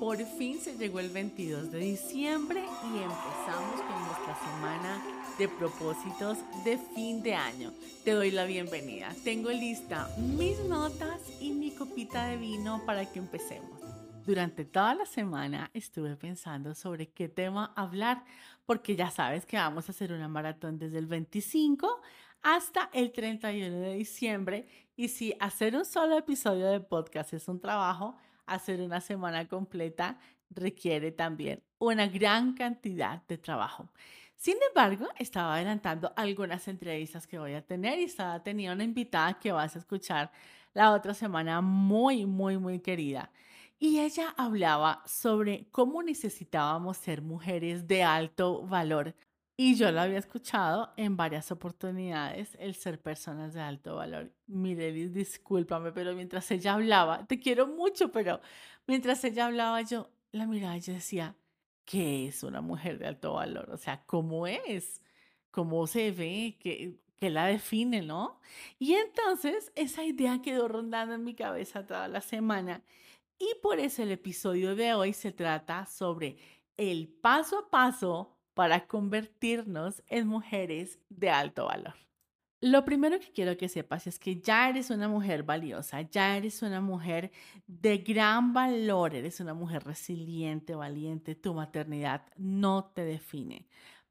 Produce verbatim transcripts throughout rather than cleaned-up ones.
Por fin se llegó el veintidós de diciembre y empezamos con nuestra semana de propósitos de fin de año. Te doy la bienvenida. Tengo lista mis notas y mi copita de vino para que empecemos. Durante toda la semana estuve pensando sobre qué tema hablar, porque ya sabes que vamos a hacer una maratón desde el veinticinco hasta el treinta y uno de diciembre. Y si hacer un solo episodio de podcast es un trabajo, hacer una semana completa requiere también una gran cantidad de trabajo. Sin embargo, estaba adelantando algunas entrevistas que voy a tener y estaba tenía una invitada que vas a escuchar la otra semana muy, muy, muy querida. Y ella hablaba sobre cómo necesitábamos ser mujeres de alto valor. Y yo lo había escuchado en varias oportunidades, el ser personas de alto valor. Mirelis, discúlpame, pero mientras ella hablaba, te quiero mucho, pero mientras ella hablaba, yo la miraba y yo decía, ¿qué es una mujer de alto valor? O sea, ¿cómo es? ¿Cómo se ve? ¿Qué, qué la define, no? Y entonces esa idea quedó rondando en mi cabeza toda la semana. Y por eso el episodio de hoy se trata sobre el paso a paso para convertirnos en mujeres de alto valor. Lo primero que quiero que sepas es que ya eres una mujer valiosa, ya eres una mujer de gran valor, eres una mujer resiliente, valiente, tu maternidad no te define.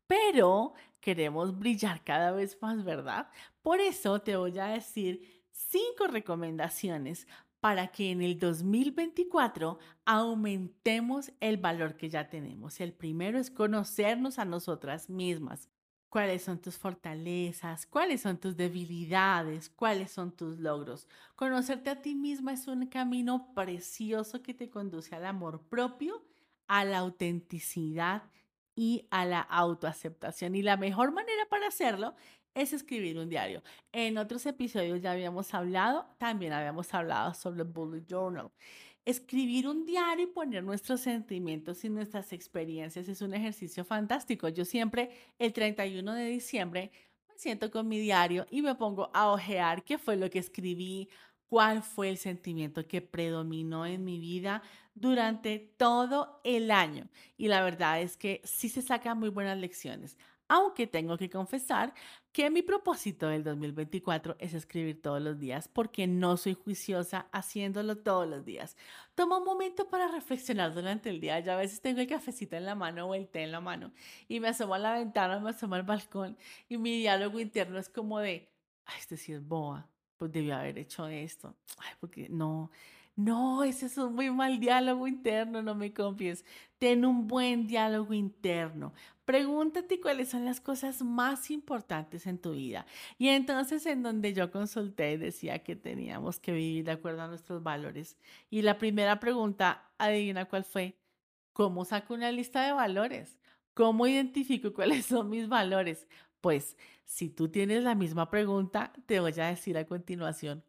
Pero queremos brillar cada vez más, ¿verdad? Por eso te voy a decir cinco recomendaciones para que en el dos mil veinticuatro aumentemos el valor que ya tenemos. El primero es conocernos a nosotras mismas. ¿Cuáles son tus fortalezas? ¿Cuáles son tus debilidades? ¿Cuáles son tus logros? Conocerte a ti misma es un camino precioso que te conduce al amor propio, a la autenticidad y a la autoaceptación. Y la mejor manera para hacerlo es escribir un diario. En otros episodios ya habíamos hablado, también habíamos hablado sobre el Bullet Journal. Escribir un diario y poner nuestros sentimientos y nuestras experiencias es un ejercicio fantástico. Yo siempre, el treinta y uno de diciembre, me siento con mi diario y me pongo a ojear qué fue lo que escribí, cuál fue el sentimiento que predominó en mi vida durante todo el año. Y la verdad es que sí se sacan muy buenas lecciones. Aunque tengo que confesar que mi propósito del dos mil veinticuatro es escribir todos los días porque no soy juiciosa haciéndolo todos los días. Toma un momento para reflexionar durante el día. Yo a veces tengo el cafecito en la mano o el té en la mano y me asomo a la ventana, me asomo al balcón y mi diálogo interno es como de, ay, este sí es boba, pues debió haber hecho esto. Ay, porque no, no, ese es un muy mal diálogo interno, no me confies. Ten un buen diálogo interno. Pregúntate cuáles son las cosas más importantes en tu vida. Y entonces en donde yo consulté decía que teníamos que vivir de acuerdo a nuestros valores. Y la primera pregunta, adivina cuál fue. ¿Cómo saco una lista de valores? ¿Cómo identifico cuáles son mis valores? Pues si tú tienes la misma pregunta, te voy a decir a continuación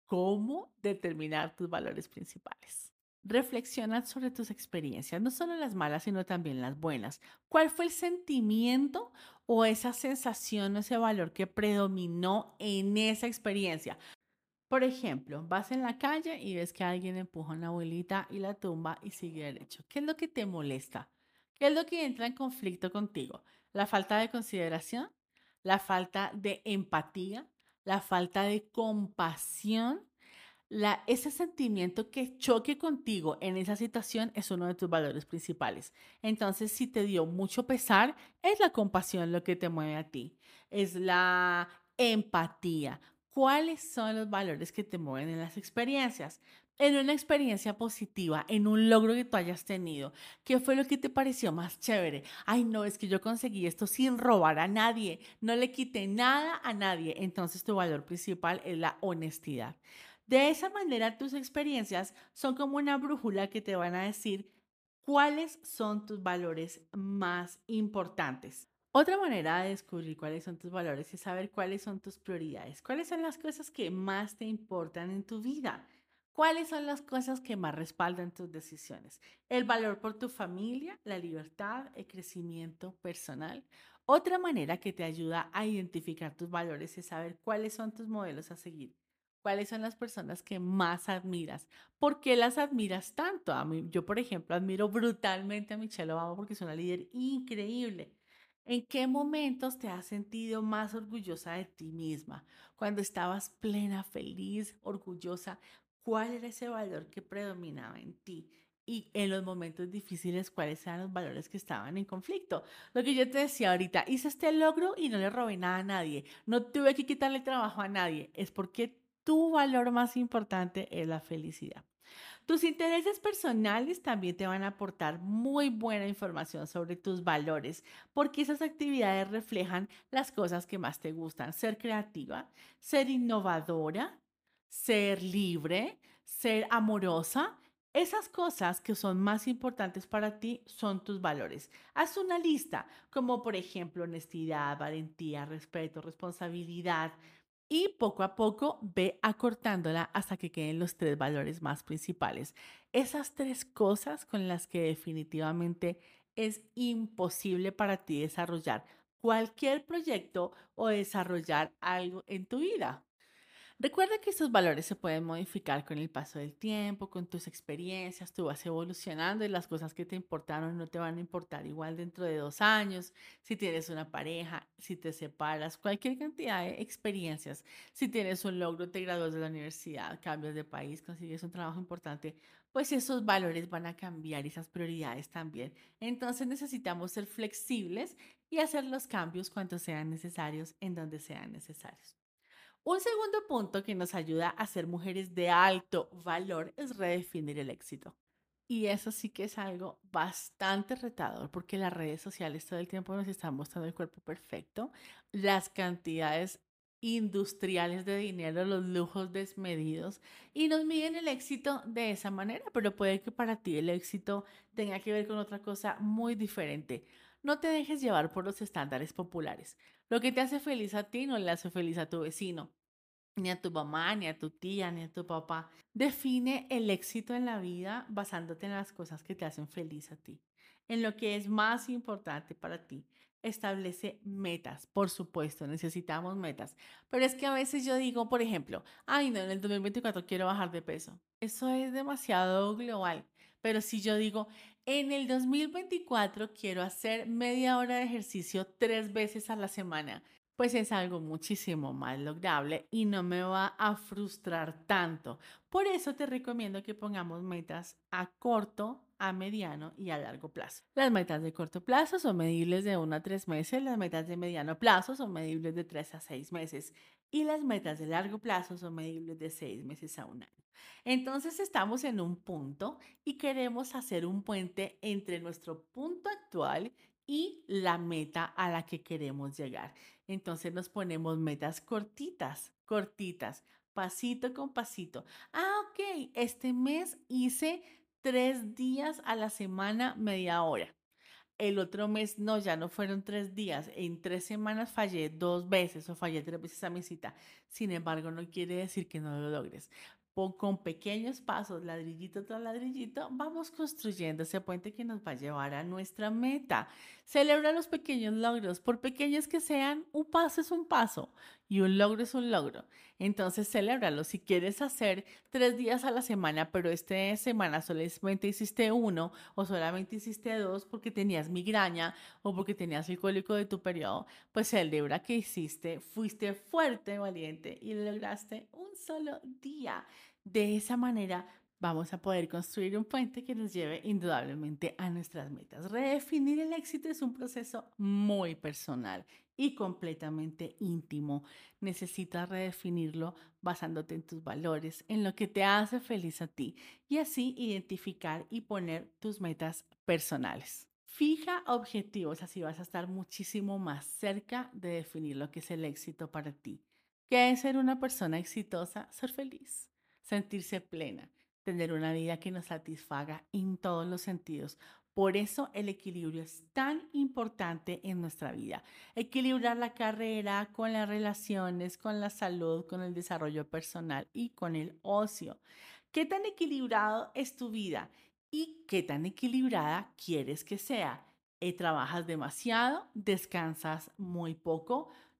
cómo determinar tus valores principales. Reflexiona sobre tus experiencias, no solo las malas, sino también las buenas. ¿Cuál fue el sentimiento o esa sensación o ese valor que predominó en esa experiencia? Por ejemplo, vas en la calle y ves que alguien empuja a una abuelita y la tumba y sigue derecho. ¿Qué es lo que te molesta? ¿Qué es lo que entra en conflicto contigo? ¿La falta de consideración? ¿La falta de empatía? ¿La falta de compasión? La, ese sentimiento que choque contigo en esa situación es uno de tus valores principales. Entonces, si te dio mucho pesar, es la compasión lo que te mueve a ti. Es la empatía. ¿Cuáles son los valores que te mueven en las experiencias? En una experiencia positiva, en un logro que tú hayas tenido, ¿qué fue lo que te pareció más chévere? Ay, no, es que yo conseguí esto sin robar a nadie, no le quité nada a nadie. Entonces, tu valor principal es la honestidad. De esa manera, tus experiencias son como una brújula que te van a decir cuáles son tus valores más importantes. Otra manera de descubrir cuáles son tus valores es saber cuáles son tus prioridades, cuáles son las cosas que más te importan en tu vida, cuáles son las cosas que más respaldan tus decisiones. El valor por tu familia, la libertad, el crecimiento personal. Otra manera que te ayuda a identificar tus valores es saber cuáles son tus modelos a seguir. ¿Cuáles son las personas que más admiras? ¿Por qué las admiras tanto? A mí, yo, por ejemplo, admiro brutalmente a Michelle Obama porque es una líder increíble. ¿En qué momentos te has sentido más orgullosa de ti misma? Cuando estabas plena, feliz, orgullosa, ¿cuál era ese valor que predominaba en ti? Y en los momentos difíciles, ¿cuáles eran los valores que estaban en conflicto? Lo que yo te decía ahorita, hice este logro y no le robé nada a nadie. No tuve que quitarle trabajo a nadie. Es porque tu valor más importante es la felicidad. Tus intereses personales también te van a aportar muy buena información sobre tus valores, porque esas actividades reflejan las cosas que más te gustan. Ser creativa, ser innovadora, ser libre, ser amorosa. Esas cosas que son más importantes para ti son tus valores. Haz una lista, como por ejemplo honestidad, valentía, respeto, responsabilidad, y poco a poco ve acortándola hasta que queden los tres valores más principales. Esas tres cosas con las que definitivamente es imposible para ti desarrollar cualquier proyecto o desarrollar algo en tu vida. Recuerda que estos valores se pueden modificar con el paso del tiempo, con tus experiencias, tú vas evolucionando y las cosas que te importaron no te van a importar igual dentro de dos años, si tienes una pareja, si te separas, cualquier cantidad de experiencias, si tienes un logro, te gradúas de la universidad, cambias de país, consigues un trabajo importante, pues esos valores van a cambiar y esas prioridades también. Entonces necesitamos ser flexibles y hacer los cambios cuando sean necesarios, en donde sean necesarios. Un segundo punto que nos ayuda a ser mujeres de alto valor es redefinir el éxito. Y eso sí que es algo bastante retador porque las redes sociales todo el tiempo nos están mostrando el cuerpo perfecto, las cantidades industriales de dinero, los lujos desmedidos y nos miden el éxito de esa manera, pero puede que para ti el éxito tenga que ver con otra cosa muy diferente. No te dejes llevar por los estándares populares. Lo que te hace feliz a ti no le hace feliz a tu vecino, ni a tu mamá, ni a tu tía, ni a tu papá. Define el éxito en la vida basándote en las cosas que te hacen feliz a ti, en lo que es más importante para ti. Establece metas, por supuesto, necesitamos metas. Pero es que a veces yo digo, por ejemplo, ay, no, en el dos mil veinticuatro quiero bajar de peso. Eso es demasiado global. Pero si yo digo, en el dos mil veinticuatro quiero hacer media hora de ejercicio tres veces a la semana, pues es algo muchísimo más lograble y no me va a frustrar tanto. Por eso te recomiendo que pongamos metas a corto, a mediano y a largo plazo. Las metas de corto plazo son medibles de uno a tres meses, las metas de mediano plazo son medibles de tres a seis meses y las metas de largo plazo son medibles de seis meses a un año. Entonces estamos en un punto y queremos hacer un puente entre nuestro punto actual y la meta a la que queremos llegar. Entonces nos ponemos metas cortitas, cortitas, pasito con pasito. Ah, ok, este mes hice tres días a la semana, media hora. El otro mes no, ya no fueron tres días. En tres semanas fallé dos veces o fallé tres veces a mi cita. Sin embargo, no quiere decir que no lo logres. Po- Con pequeños pasos, ladrillito tras ladrillito, vamos construyendo ese puente que nos va a llevar a nuestra meta. Celebra los pequeños logros, por pequeños que sean, un paso es un paso y un logro es un logro. Entonces, celébralo. Si quieres hacer tres días a la semana, pero esta semana solamente hiciste uno, o solamente hiciste dos porque tenías migraña o porque tenías el cólico de tu periodo, pues celebra que hiciste, fuiste fuerte, valiente y lograste un solo día. De esa manera vamos a poder construir un puente que nos lleve indudablemente a nuestras metas. Redefinir el éxito es un proceso muy personal y completamente íntimo. Necesitas redefinirlo basándote en tus valores, en lo que te hace feliz a ti y así identificar y poner tus metas personales. Fija objetivos, así vas a estar muchísimo más cerca de definir lo que es el éxito para ti. ¿Qué es ser una persona exitosa? Ser feliz, sentirse plena, tener una vida que nos satisfaga en todos los sentidos. Por eso el equilibrio es tan importante en nuestra vida. Equilibrar la carrera con las relaciones, con la salud, con el desarrollo personal y con el ocio. ¿Qué tan equilibrado es tu vida? ¿Y qué tan equilibrada quieres que sea? Eh, ¿Trabajas demasiado? ¿Descansas muy poco?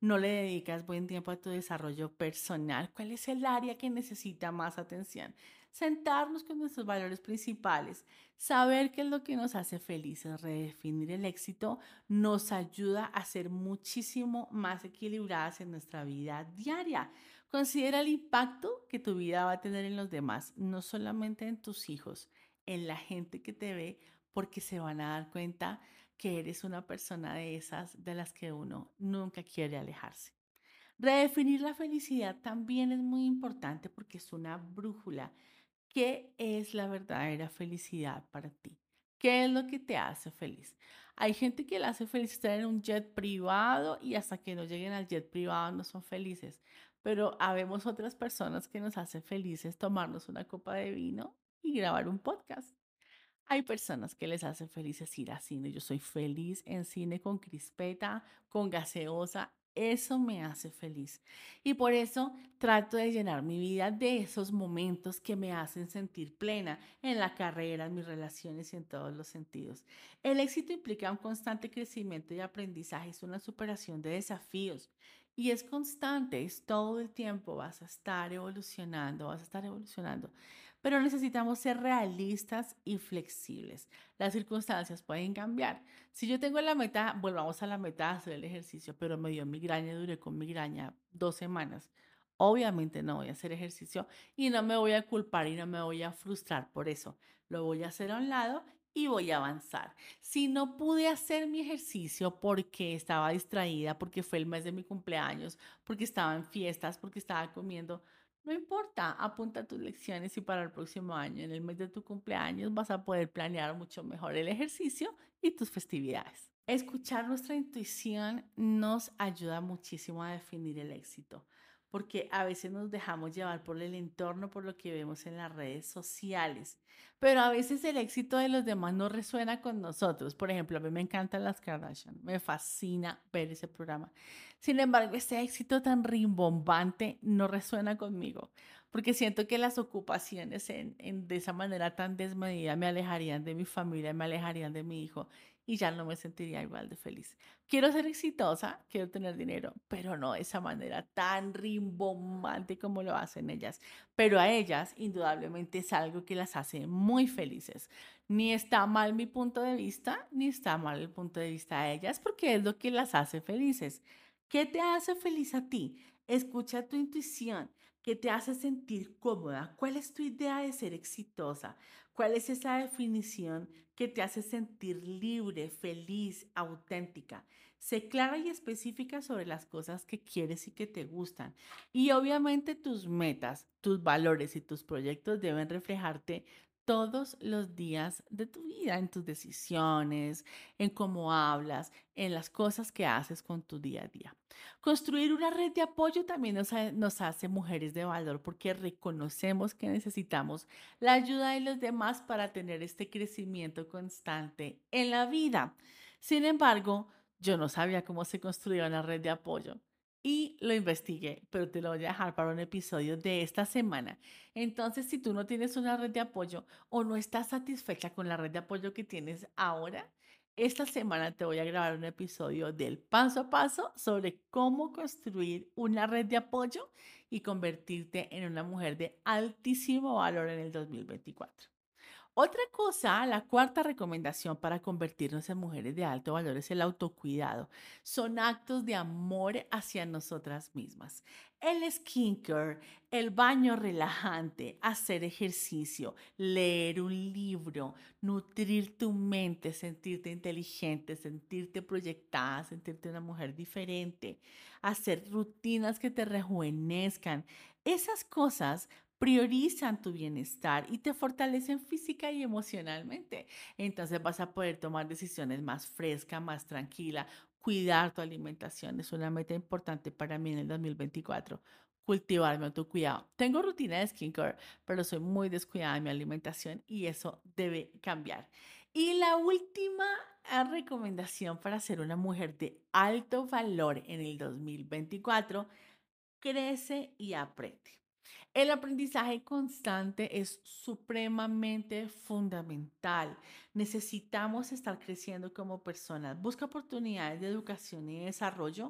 no le dedicas buen tiempo a tu desarrollo personal. ¿Cuál es el área que necesita más atención? Sentarnos con nuestros valores principales, saber qué es lo que nos hace felices, redefinir el éxito, nos ayuda a ser muchísimo más equilibradas en nuestra vida diaria. Considera el impacto que tu vida va a tener en los demás, no solamente en tus hijos, en la gente que te ve, porque se van a dar cuenta que eres una persona de esas de las que uno nunca quiere alejarse. Redefinir la felicidad también es muy importante porque es una brújula. ¿Qué es la verdadera felicidad para ti? ¿Qué es lo que te hace feliz? Hay gente que le hace feliz estar en un jet privado y hasta que no lleguen al jet privado no son felices. Pero habemos otras personas que nos hacen felices tomarnos una copa de vino y grabar un podcast. Hay personas que les hace felices ir a cine. Yo soy feliz en cine con crispeta, con gaseosa. Eso me hace feliz. Y por eso trato de llenar mi vida de esos momentos que me hacen sentir plena en la carrera, en mis relaciones y en todos los sentidos. El éxito implica un constante crecimiento y aprendizaje, es una superación de desafíos. Y es constante, es todo el tiempo, vas a estar evolucionando, vas a estar evolucionando. Pero necesitamos ser realistas y flexibles. Las circunstancias pueden cambiar. Si yo tengo la meta, volvamos a la meta de hacer el ejercicio, pero me dio migraña, duré con migraña dos semanas. Obviamente no voy a hacer ejercicio y no me voy a culpar y no me voy a frustrar por eso. Lo voy a hacer a un lado y voy a avanzar. Si no pude hacer mi ejercicio porque estaba distraída, porque fue el mes de mi cumpleaños, porque estaba en fiestas, porque estaba comiendo, no importa, apunta tus lecciones y para el próximo año, en el mes de tu cumpleaños, vas a poder planear mucho mejor el ejercicio y tus festividades. Escuchar nuestra intuición nos ayuda muchísimo a definir el éxito, porque a veces nos dejamos llevar por el entorno, por lo que vemos en las redes sociales, pero a veces el éxito de los demás no resuena con nosotros. Por ejemplo, a mí me encantan las Kardashian, me fascina ver ese programa. Sin embargo, este éxito tan rimbombante no resuena conmigo, porque siento que las ocupaciones en, en- de esa manera tan desmedida me alejarían de mi familia, me alejarían de mi hijo y ya no me sentiría igual de feliz. Quiero ser exitosa, quiero tener dinero, pero no de esa manera tan rimbombante como lo hacen ellas. Pero a ellas, indudablemente, es algo que las hace muy felices. Ni está mal mi punto de vista, ni está mal el punto de vista de ellas, porque es lo que las hace felices. ¿Qué te hace feliz a ti? Escucha tu intuición. ¿Qué te hace sentir cómoda? ¿Cuál es tu idea de ser exitosa? ¿Cuál es esa definición que te hace sentir libre, feliz, auténtica? Sé clara y específica sobre las cosas que quieres y que te gustan. Y obviamente tus metas, tus valores y tus proyectos deben reflejarte todos los días de tu vida, en tus decisiones, en cómo hablas, en las cosas que haces con tu día a día. Construir una red de apoyo también nos, ha- nos hace mujeres de valor porque reconocemos que necesitamos la ayuda de los demás para tener este crecimiento constante en la vida. Sin embargo, yo no sabía cómo se construía una red de apoyo y lo investigué, pero te lo voy a dejar para un episodio de esta semana. Entonces, si tú no tienes una red de apoyo o no estás satisfecha con la red de apoyo que tienes ahora, esta semana te voy a grabar un episodio del paso a paso sobre cómo construir una red de apoyo y convertirte en una mujer de altísimo valor en el dos mil veinticuatro. Otra cosa, la cuarta recomendación para convertirnos en mujeres de alto valor es el autocuidado. Son actos de amor hacia nosotras mismas. El skincare, el baño relajante, hacer ejercicio, leer un libro, nutrir tu mente, sentirte inteligente, sentirte proyectada, sentirte una mujer diferente, hacer rutinas que te rejuvenezcan. Esas cosas priorizan tu bienestar y te fortalecen física y emocionalmente. Entonces vas a poder tomar decisiones más frescas, más tranquila. Cuidar tu alimentación es una meta importante para mí en el dos mil veinticuatro. Cultivar mi autocuidado. Tengo rutina de skincare, pero soy muy descuidada de mi alimentación y eso debe cambiar. Y la última ah, recomendación para ser una mujer de alto valor en el dos mil veinticuatro: crece y aprende. El aprendizaje constante es supremamente fundamental. Necesitamos estar creciendo como personas. Busca oportunidades de educación y desarrollo,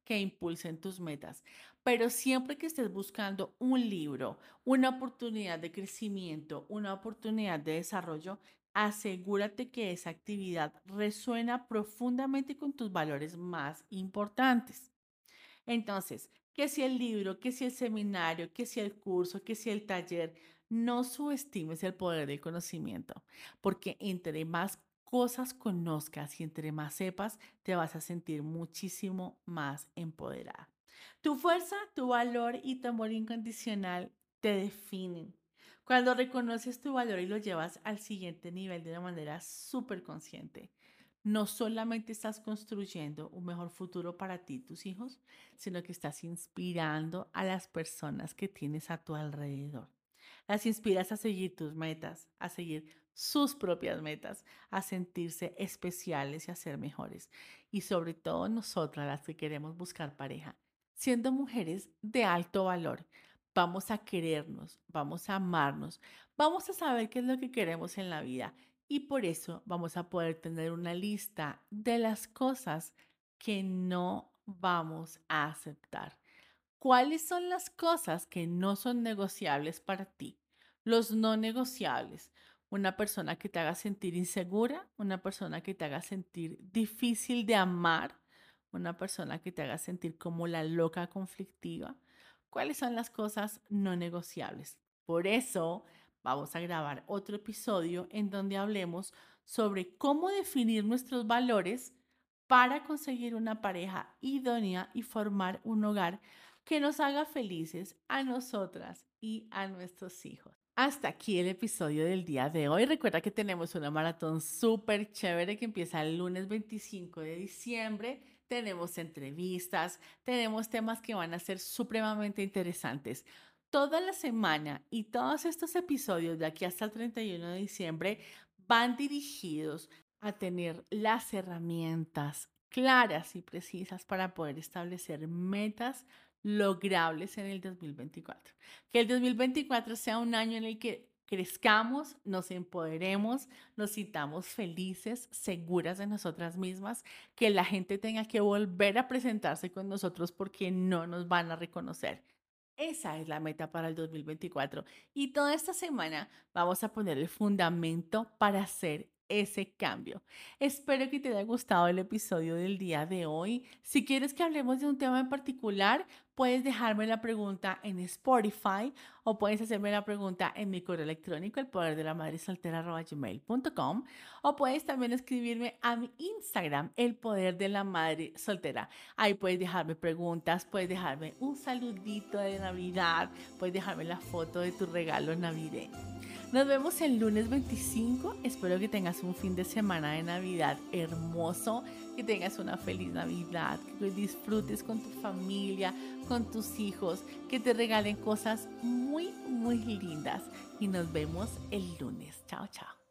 que impulsen tus metas. Pero siempre que estés buscando un libro, una oportunidad de crecimiento, una oportunidad de desarrollo, asegúrate que esa actividad resuena profundamente con tus valores más importantes. Entonces, que si el libro, que si el seminario, que si el curso, que si el taller, no subestimes el poder del conocimiento, porque entre más cosas conozcas y entre más sepas, te vas a sentir muchísimo más empoderada. Tu fuerza, tu valor y tu amor incondicional te definen. Cuando reconoces tu valor y lo llevas al siguiente nivel de una manera súper consciente, no solamente estás construyendo un mejor futuro para ti y tus hijos, sino que estás inspirando a las personas que tienes a tu alrededor. Las inspiras a seguir tus metas, a seguir sus propias metas, a sentirse especiales y a ser mejores. Y sobre todo nosotras, las que queremos buscar pareja, siendo mujeres de alto valor, vamos a querernos, vamos a amarnos, vamos a saber qué es lo que queremos en la vida y por eso vamos a poder tener una lista de las cosas que no vamos a aceptar. ¿Cuáles son las cosas que no son negociables para ti? Los no negociables. Una persona que te haga sentir insegura, una persona que te haga sentir difícil de amar, una persona que te haga sentir como la loca conflictiva. ¿Cuáles son las cosas no negociables? Por eso vamos a grabar otro episodio en donde hablemos sobre cómo definir nuestros valores para conseguir una pareja idónea y formar un hogar que nos haga felices a nosotras y a nuestros hijos. Hasta aquí el episodio del día de hoy. Recuerda que tenemos una maratón súper chévere que empieza el lunes veinticinco de diciembre. Tenemos entrevistas, tenemos temas que van a ser supremamente interesantes. Toda la semana y todos estos episodios de aquí hasta el treinta y uno de diciembre van dirigidos a tener las herramientas claras y precisas para poder establecer metas logrables en el dos mil veinticuatro. Que el dos mil veinticuatro sea un año en el que crezcamos, nos empoderemos, nos sintamos felices, seguras de nosotras mismas, que la gente tenga que volver a presentarse con nosotros porque no nos van a reconocer. Esa es la meta para el dos mil veinticuatro y toda esta semana vamos a poner el fundamento para hacer ese cambio. Espero que te haya gustado el episodio del día de hoy. Si quieres que hablemos de un tema en particular, puedes dejarme la pregunta en Spotify o puedes hacerme la pregunta en mi correo electrónico, el poder de la madre soltera arroba gmail punto com, o puedes también escribirme a mi Instagram, el poder de la madre soltera. Ahí puedes dejarme preguntas, puedes dejarme un saludito de Navidad, puedes dejarme la foto de tu regalo navideño. Nos vemos el lunes veinticinco. Espero que tengas un fin de semana de Navidad hermoso, que tengas una feliz Navidad, que disfrutes con tu familia, con tus hijos, que te regalen cosas muy, muy lindas. Y nos vemos el lunes. Chao, chao.